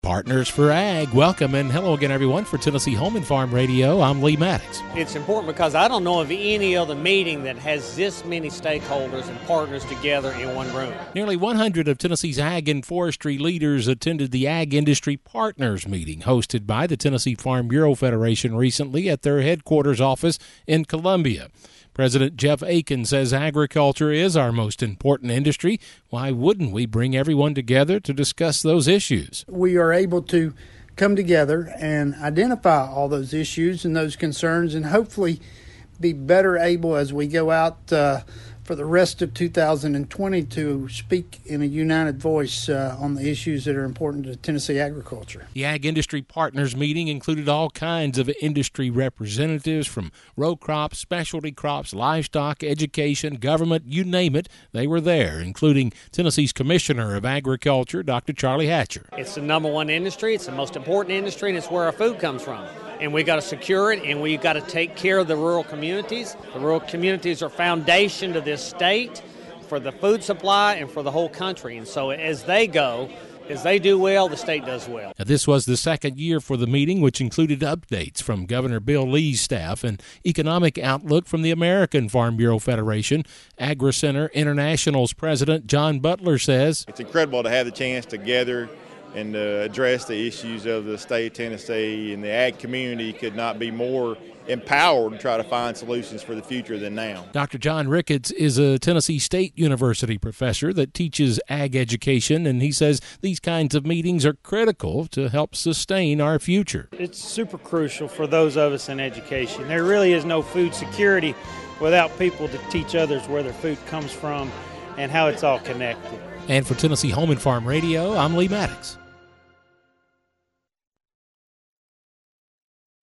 Partners for Ag, welcome and hello again, everyone. For Tennessee Home and Farm Radio, I'm Lee Maddox. It's important because I don't know of any other meeting that has this many stakeholders and partners together in one room. Nearly 100 of Tennessee's ag and forestry leaders attended the Ag Industry Partners meeting hosted by the Tennessee Farm Bureau Federation recently at their headquarters office in Columbia. President Jeff Aiken says agriculture is our most important industry. Why wouldn't we bring everyone together to discuss those issues? We are able to come together and identify all those issues and those concerns and hopefully be better able as we go out for the rest of 2020 to speak in a united voice on the issues that are important to Tennessee agriculture. The Ag Industry Partners meeting included all kinds of industry representatives from row crops, specialty crops, livestock, education, government, you name it, they were there, including Tennessee's Commissioner of Agriculture, Dr. Charlie Hatcher. It's the number one industry, it's the most important industry, and it's where our food comes from. And we got to secure it, and we got to take care of the rural communities. The rural communities are foundation to this state for the food supply and for the whole country. And so as they do well, the state does well. Now, this was the second year for the meeting, which included updates from Governor Bill Lee's staff and economic outlook from the American Farm Bureau Federation. AgriCenter International's president John Butler says, it's incredible to have the chance to gather and address the issues of the state of Tennessee, and the ag community could not be more empowered to try to find solutions for the future than now. Dr. John Ricketts is a Tennessee State University professor that teaches ag education, and he says these kinds of meetings are critical to help sustain our future. It's super crucial for those of us in education. There really is no food security without people to teach others where their food comes from and how it's all connected. And for Tennessee Home and Farm Radio, I'm Lee Maddox.